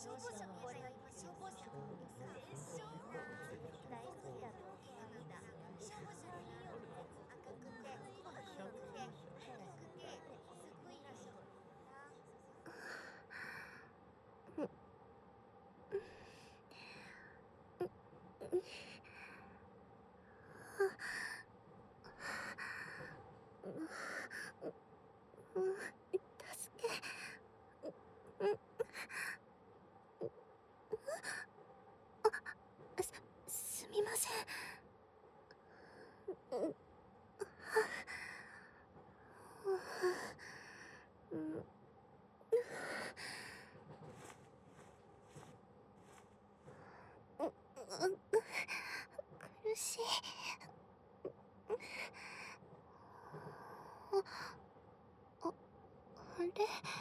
消防車見えない。消防車。大好きだと思うんだ。消防車見えよう。赤くて、黒くて、赤くて、すごいでしょ。 助け。すみません。苦しい。あれ。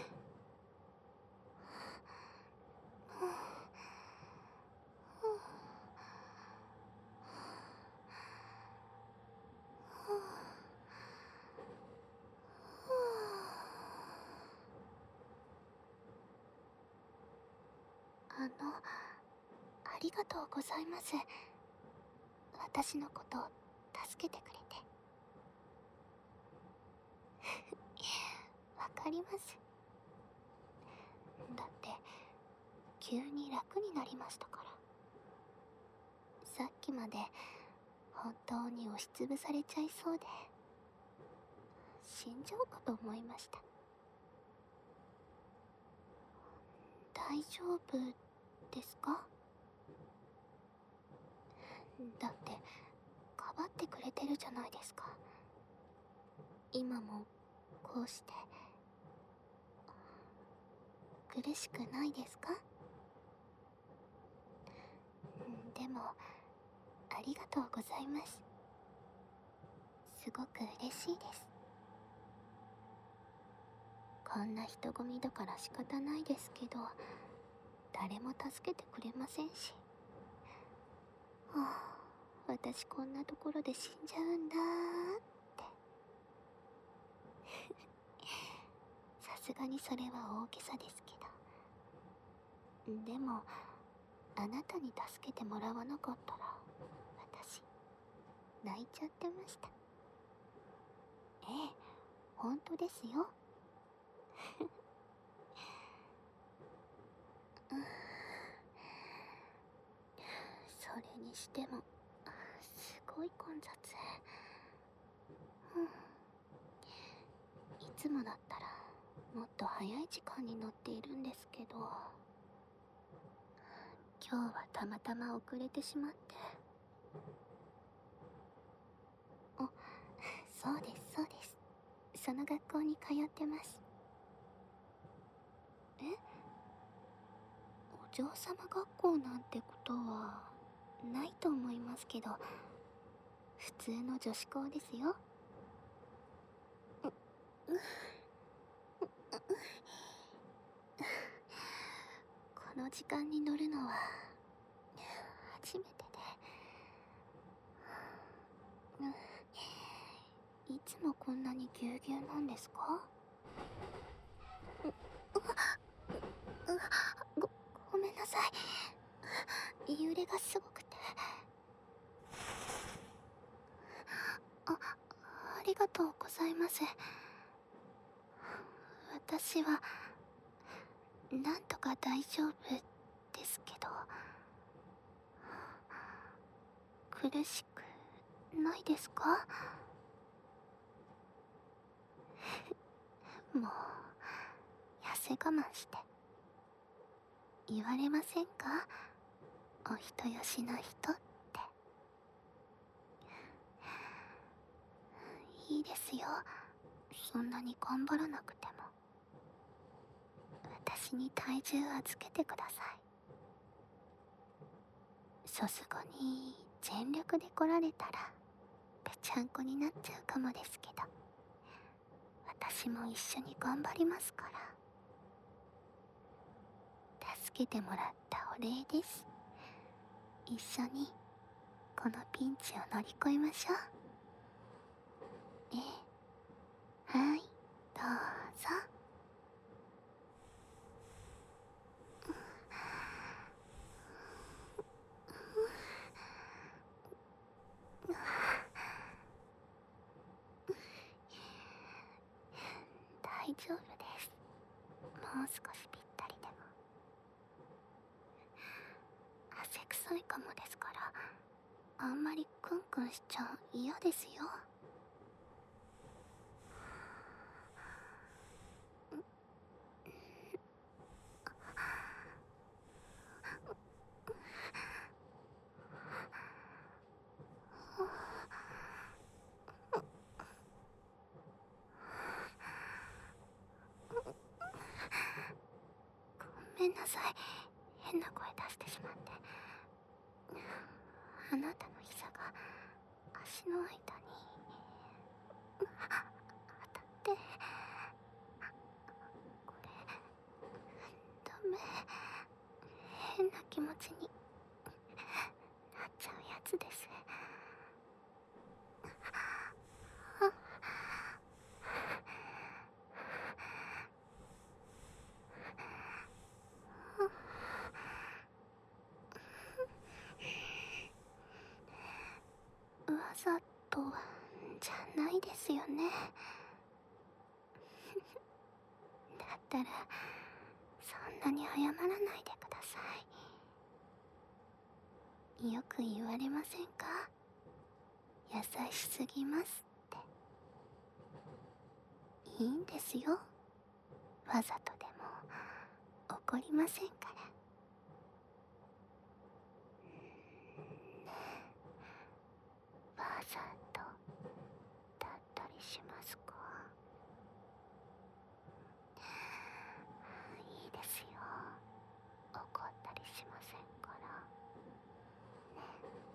ありがとうございます。私のことを助けてくれて。わかります。だって、急に楽になりましたから。さっきまで本当に押しつぶされちゃいそうで、死んじゃうかと思いました。大丈夫ですか？だってかばってくれてるじゃないですか。今もこうして苦しくないですか？でもありがとうございます。すごく嬉しいです。こんな人混みだから仕方ないですけど、誰も助けてくれませんし。はあ、私こんなところで死んじゃうんだーって。さすがにそれは大げさですけど。でも、あなたに助けてもらわなかったら、私、泣いちゃってました。ええ、本当ですよ。それにしても、すごい混雑。いつもだったら、もっと早い時間に乗っているんですけど、今日はたまたま遅れてしまって。あ、そうですそうです。その学校に通ってます。え？お嬢様学校なんてことはないと思いますけど、普通の女子校ですよ。この時間に乗るのは初めてで、いつもこんなにぎゅうぎゅうなんですか？ご、ごめんなさい。揺れがすごくて。ありがとうございます。私は、なんとか大丈夫ですけど、苦しくないですか？もう、痩せ我慢して。言われませんか？お人よしな人って。いいですよ。そんなに頑張らなくても。私に体重預けてください。さすがに全力で来られたらぺちゃんこになっちゃうかもですけど、私も一緒に頑張りますから。助けてもらったお礼です。一緒にこのピンチを乗り越えましょう。ええ、はい、どうぞ。 丈夫です。もう少しぴったりでも。汗臭いかもですから、あんまりクンクンしちゃ嫌ですよ。ごめんなさい、変な声出してしまって。あなたの膝が足の間に当たって、これダメ、変な気持ちになっちゃうやつです。わざとじゃないですよね。だったらそんなに謝らないでください。よく言われませんか？優しすぎますって。いいんですよ、わざとでも怒りませんから。わざとだったりしますか？いいですよ、怒ったりしませんからね。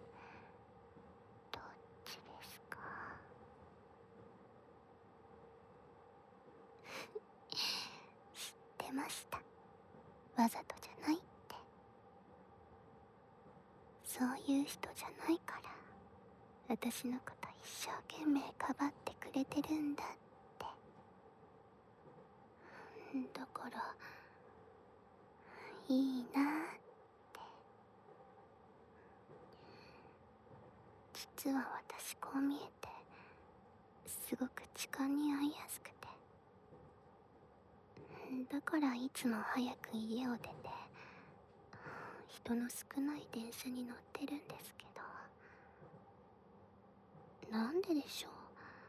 どっちですか？知ってました、わざとじゃないって。そういう人じゃないから私のこと一生懸命かばってくれてるんだって。だからいいなって。実は私こう見えてすごく痴漢に遭いやすくて、だからいつも早く家を出て人の少ない電車に乗ってるんですけど、なんででしょう。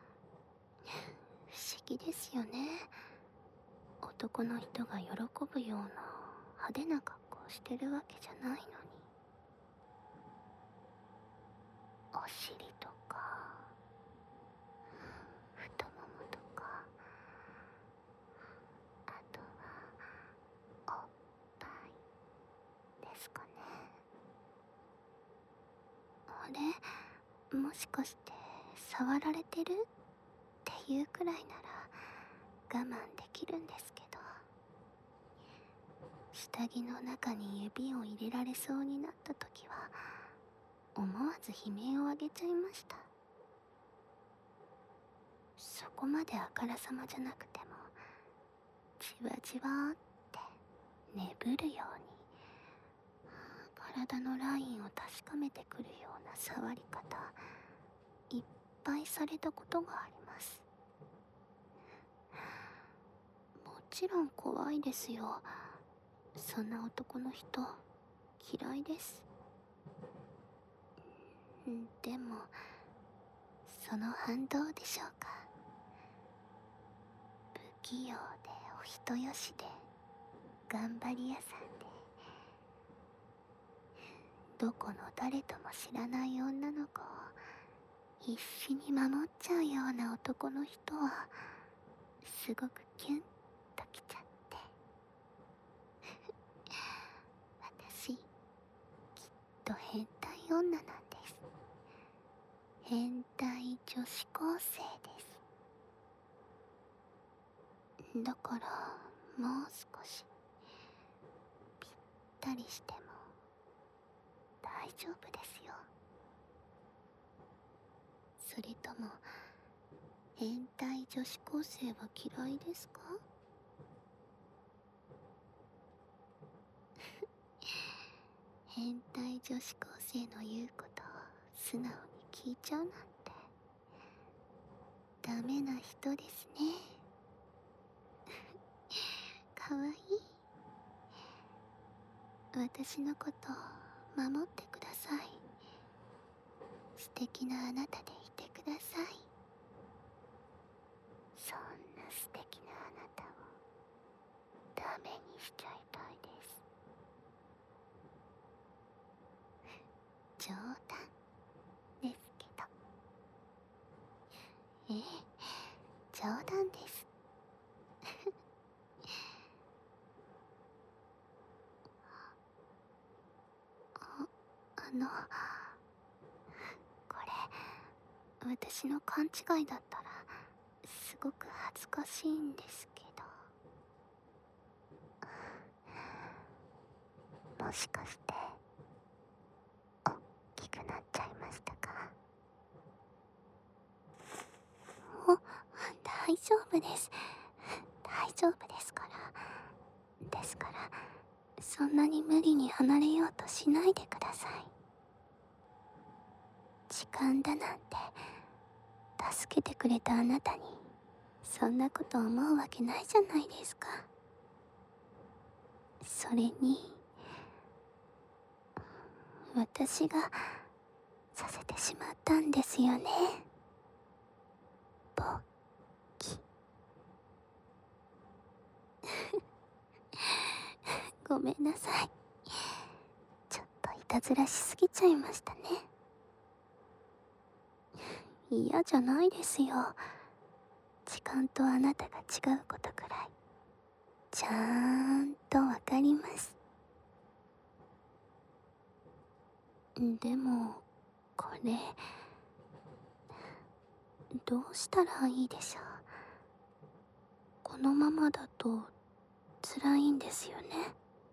不思議ですよね。男の人が喜ぶような派手な格好をしてるわけじゃないのに、お尻とか太ももとか、あとはおっぱいですかね。あれ、もしかして触られてるっていうくらいなら我慢できるんですけど、下着の中に指を入れられそうになった時は思わず悲鳴を上げちゃいました。そこまであからさまじゃなくてもじわじわって眠るように体のラインを確かめてくるような触り方いっぱいされたことがあります。もちろん怖いですよ。そんな男の人嫌いです。でもその反動でしょうか。不器用でお人よしで頑張り屋さんで、どこの誰とも知らない女の子を必死に守っちゃうような男の人はすごくキュンときちゃって。私きっと変態女なんです。変態女子高生です。だからもう少しぴったりしても大丈夫ですよ。それとも変態女子高生は嫌いですか？変態女子高生の言うことを素直に聞いちゃうなんてダメな人ですね。 私のことを守ってください。素敵なあなたでいてください。そんな素敵なあなたをダメにしちゃいたいです。冗談ですけど。ええ、冗談です。これ私の勘違いだったらすごく恥ずかしいんですけど、もしかして大きくなっちゃいましたか？大丈夫です。大丈夫ですから。ですからそんなに無理に離れようとしないでください。時間だなんて助けてくれたあなたにそんなこと思うわけないじゃないですか。それに私がさせてしまったんですよね。勃起。ごめんなさい。ちょっといたずらしすぎちゃいましたね。嫌じゃないですよ。時間とあなたが違うことくらいちゃんとわかります。でもこれどうしたらいいでしょう。このままだと辛いんですよね。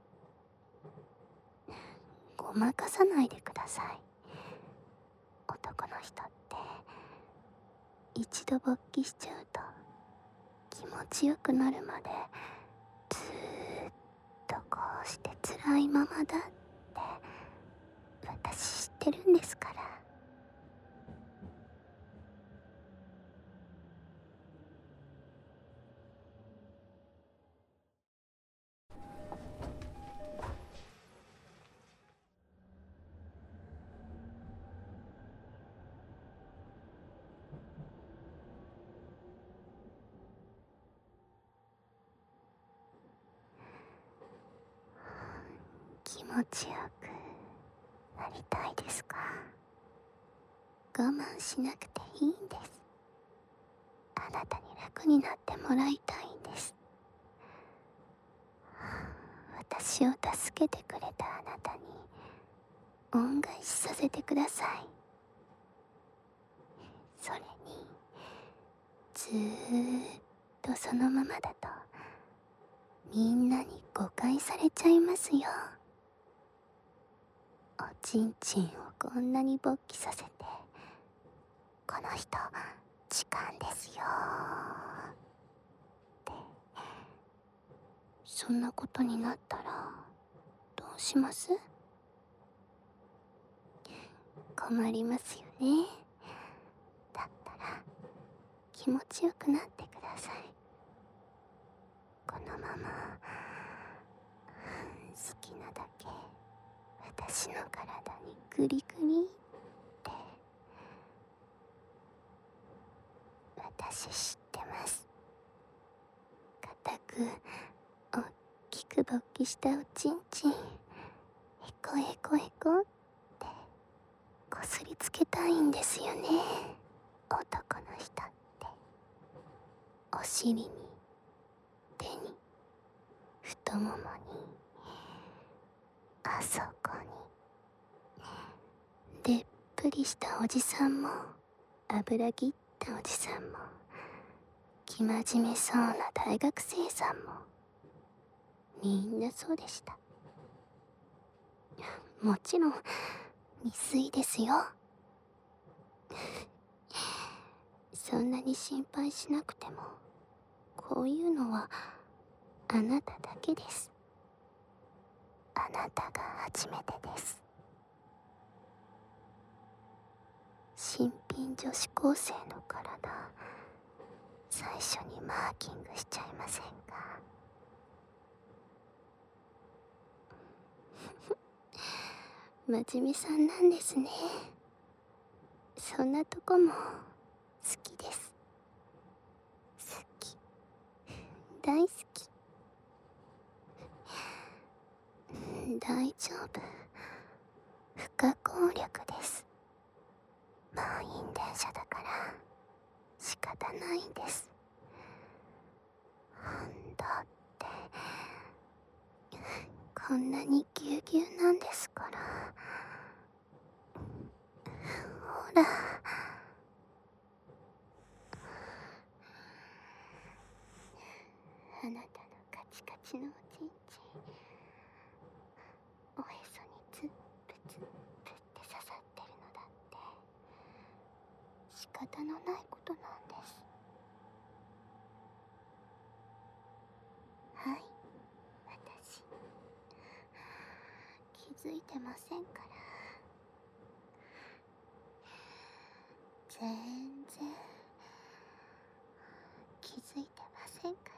ごまかさないでください。男の人って一度勃起しちゃうと気持ちよくなるまでずーっとこうして辛いままだって私知ってるんですから。気持ちよくなりたいですか？我慢しなくていいんです。あなたに楽になってもらいたいんです。私を助けてくれたあなたに恩返しさせてください。それにずーっとそのままだとみんなに誤解されちゃいますよ。おちんちんをこんなに勃起させて、この人痴漢ですよって。そんなことになったらどうします？困りますよね。だったら気持ちよくなってください。このまま好きなだけ私の体にグリグリって。私知ってます。固くおっきく勃起したおちんちん、へこへこへこってこすりつけたいんですよね。男の人ってお尻に手に太ももにあそこにでっぷりしたおじさんも油ぎったおじさんも生真面目そうな大学生さんもみんなそうでした。もちろん未遂ですよ。そんなに心配しなくてもこういうのはあなただけです。あなたが初めてです。新品女子高生の体最初にマーキングしちゃいませんか？ 真面目さんなんですね。そんなとこも好きです。好き、大好き。大丈夫、不可抗力です。満員電車だから仕方ないんです。だってこんなにぎゅうぎゅうなんですから。ほら、あなたのカチカチのおちんちん、おへそにツップツップって刺さってるのだって仕方のないことなんです。はい、私気づいてませんから。全然気づいてませんから。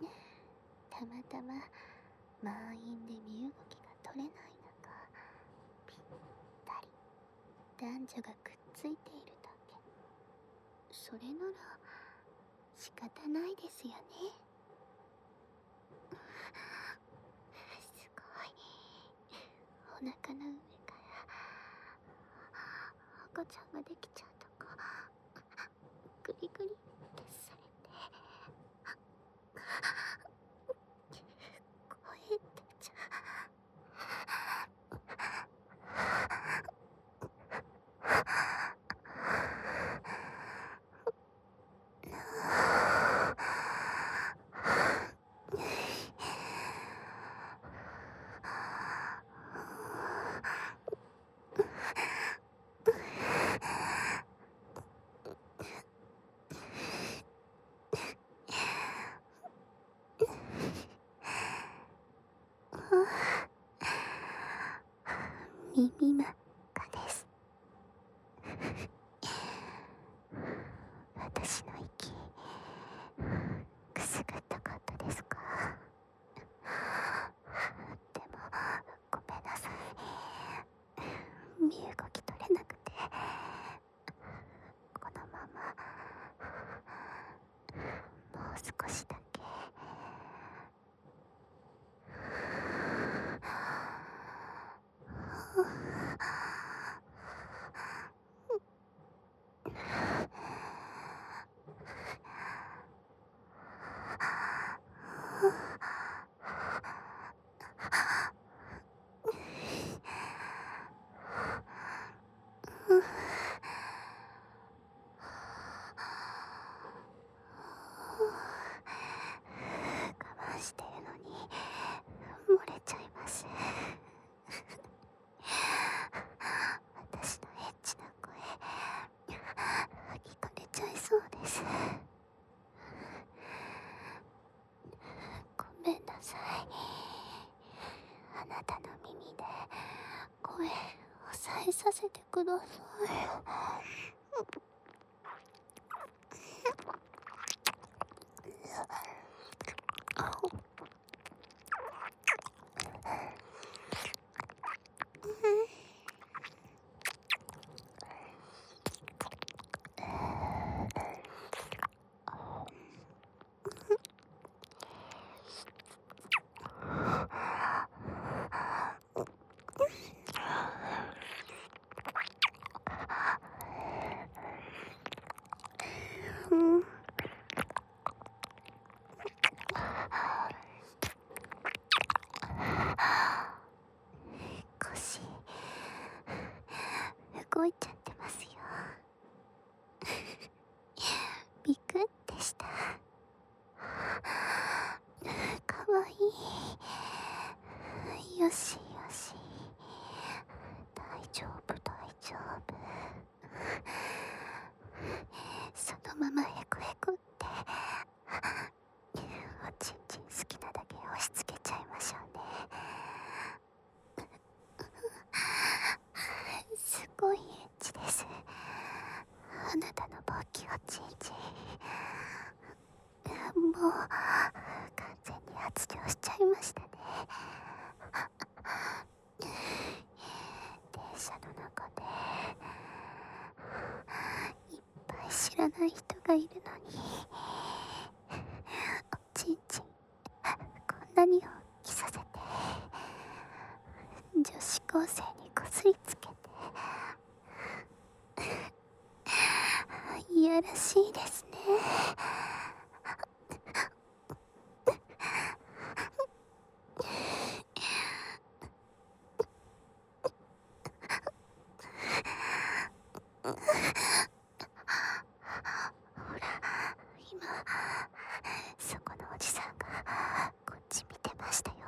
たまたま満員で身動きが取れない中、ぴったり男女がくっついているだけ。それなら仕方ないですよね。すごい、お腹の上から赤ちゃんができちゃうとか、グリグリってされて声出ちゃ耳真っ赤です。私の息くすぐったかったですか？でもごめんなさい、身動き取れなくて。このままもう少しだけ。我慢してるのに漏れちゃいます。私のエッチな声聞かれちゃいそうです。ごめんなさい。あなたの耳で声抑えさせてください。腰動いちゃってますよ。ビクってした。かわいい。よしよし、大丈夫大丈夫。そのままヘコヘコっておちんちん好きなだけ押し付けちゃいましょうね。すごいエッチです。あなたの勃起おちんちんもう完全に発情しちゃいましたね。 知らない人がいるのに、おちんちんこんなに大きさせて、女子高生にこすりつけて、いやらしいですね。ほら、今そこのおじさんがこっち見てましたよ。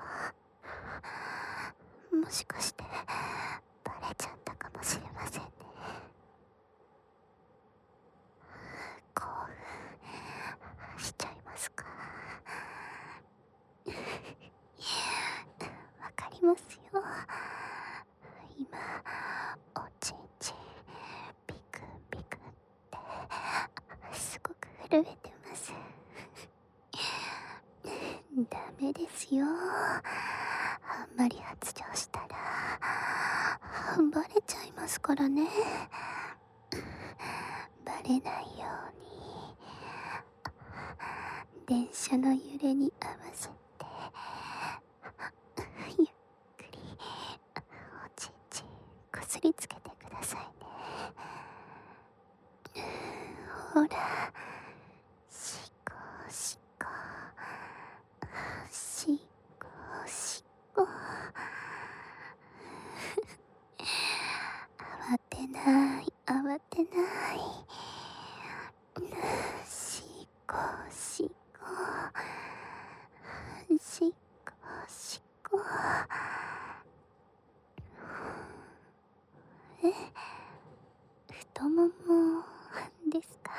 もしかしてバレちゃったかもしれませんね。興奮しちゃいますか。わかりますよ。今おちんちんビクンビクンってすごく震えてます。ダメですよ。あんまり発情したらバレちゃいますからね。バレないように電車の揺れに合わせてゆっくりおちんちんこすりつけてくださいね。ほら、しこしこしこしこ。慌てない慌てない。しこしこしこしこ。太ももですか？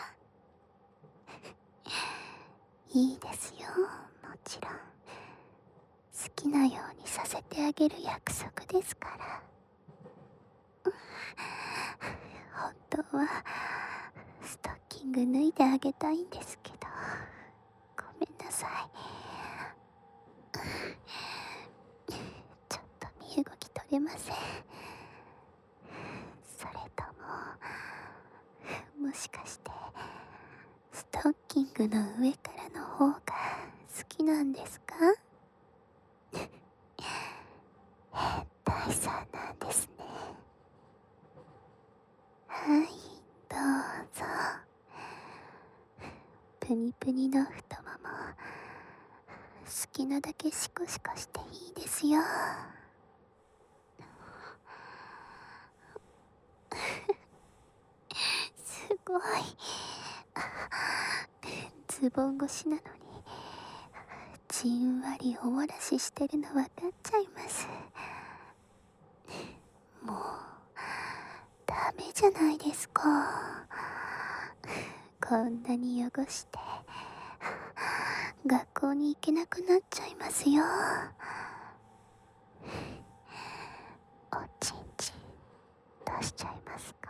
いいですよ、もちろん。好きなようにさせてあげる約束ですから。本当はストッキング脱いであげたいんですけど、ごめんなさい。ちょっと身動き取れません。それともしかしてストッキングの上からの方が好きなんですか？変態さんなんですね。はい、どうぞ。プニプニの太もも好きなだけシコシコしていいですよ。すごい。ズボン越しなのにじんわりおもらししてるの分かっちゃいます。もうダメじゃないですか。こんなに汚して学校に行けなくなっちゃいますよ。おちんちん出しちゃいますか？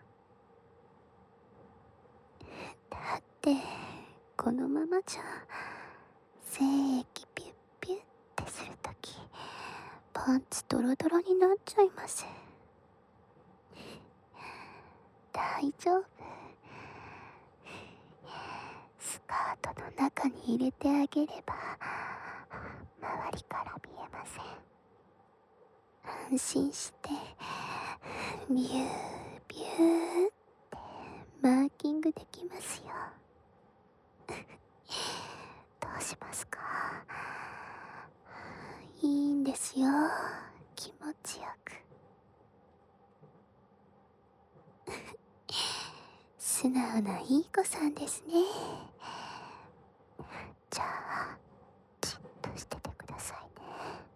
だってこのままじゃ精液ピュッピュッってするときパンツドロドロになっちゃいます。大丈夫。スカートの中に入れてあげれば周りから見えません。安心してビュービューってマーキングできますよ。どうしますか？いいんですよ、気持ちよく。素直ないい子さんですね。じゃあじっとしててくださいね。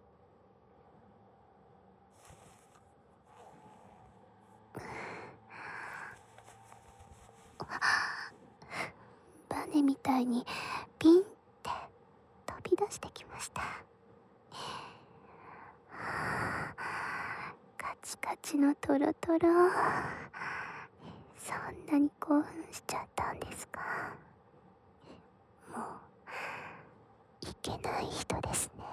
バネみたいにピンって飛び出してきました。カチカチのトロトロ、そんなに興奮しちゃったんですか？もういけない人ですね。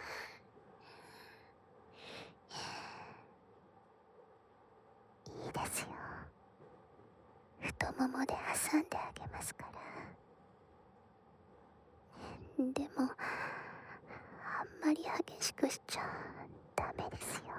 いいです太ももで挟んであげますから。でもあんまり激しくしちゃダメですよ。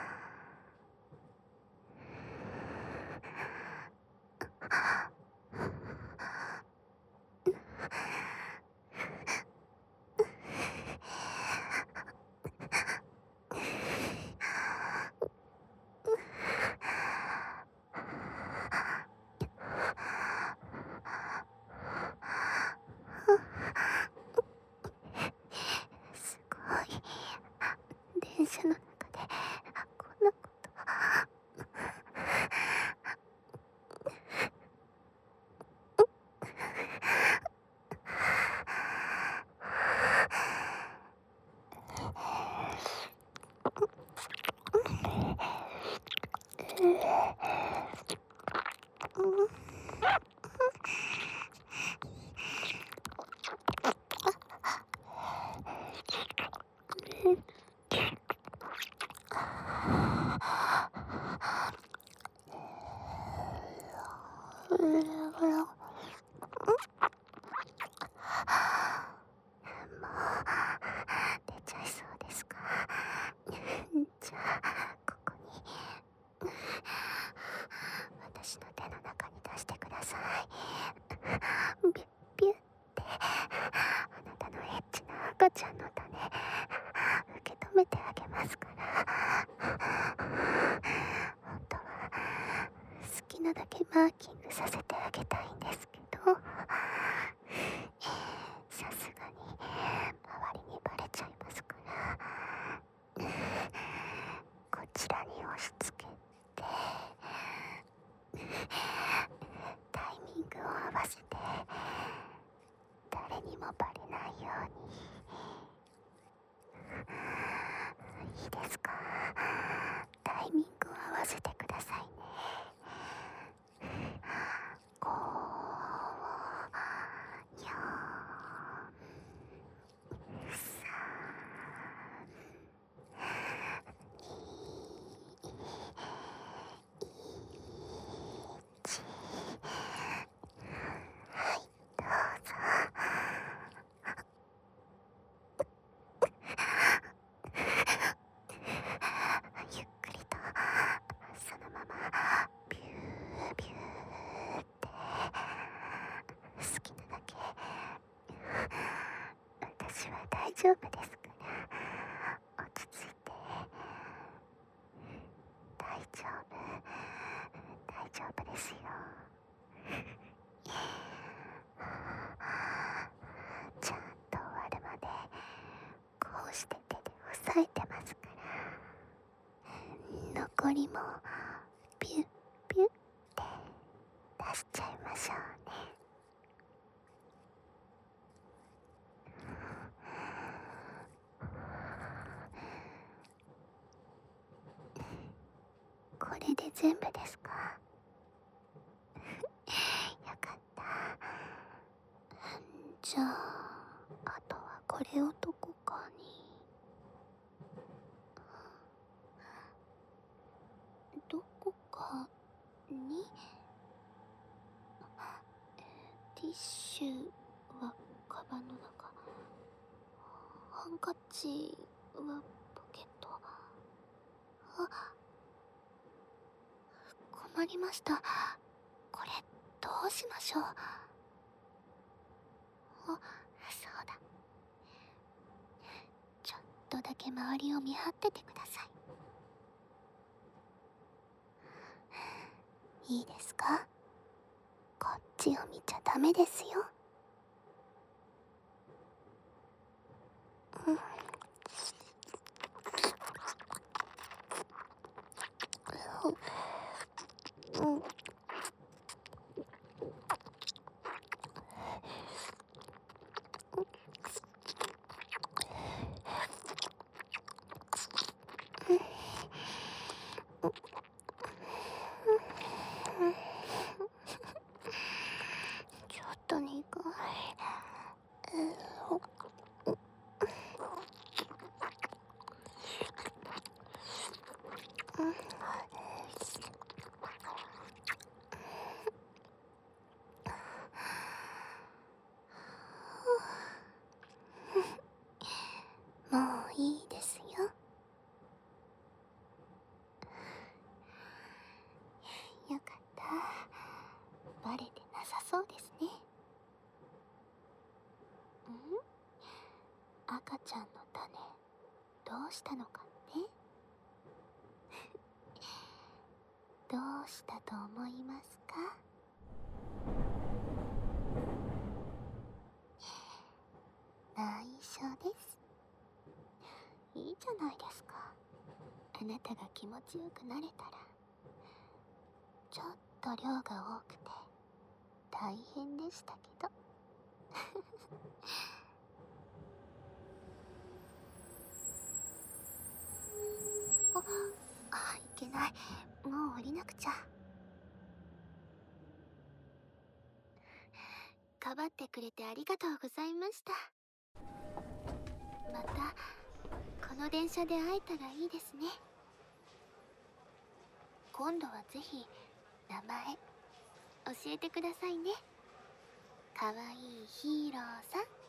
すごい。電車の中でこんなこと。出ちゃいそうですか。じゃあここに私の手の中に出してください。ビュッビュッってあなたのエッチな赤ちゃんの種受け止めてあげますから。本当は好きなだけマーキングさせてあげたいんですけど、さすがに周りにバレちゃいますから、こちらに押し付けてタイミングを合わせて誰にもバレないように。いいですか？タイミングを合わせてくださいね。5、4、3、1。はい、どうぞ。ゆっくりとそのままビュービューって好きなだけ。私は大丈夫ですから、落ち着いて。大丈夫、大丈夫ですよ。ちゃんと終わるまでこうして手で押さえてますから。残りもピュッピュッって出しちゃいましょうね。これで全部ですか？よかった。じゃああとはこれをどこかに。どこかに。ティッシュはカバンの中、ハンカチはポケット。あ、困りました。これどうしましょう。あ、そうだ。ちょっとだけ周りを見張っててください。いいですか？こっちを見ちゃダメですよ。うん。うん。ちょっと苦い。 うしたのかね。どうしたと思いますか？内緒です。いいじゃないですか。あなたが気持ちよくなれたら。ちょっと量が多くて大変でしたけど。いけない。もう降りなくちゃ。かばってくれてありがとうございました。またこの電車で会えたらいいですね。今度はぜひ名前教えてくださいね。かわいいヒーローさん。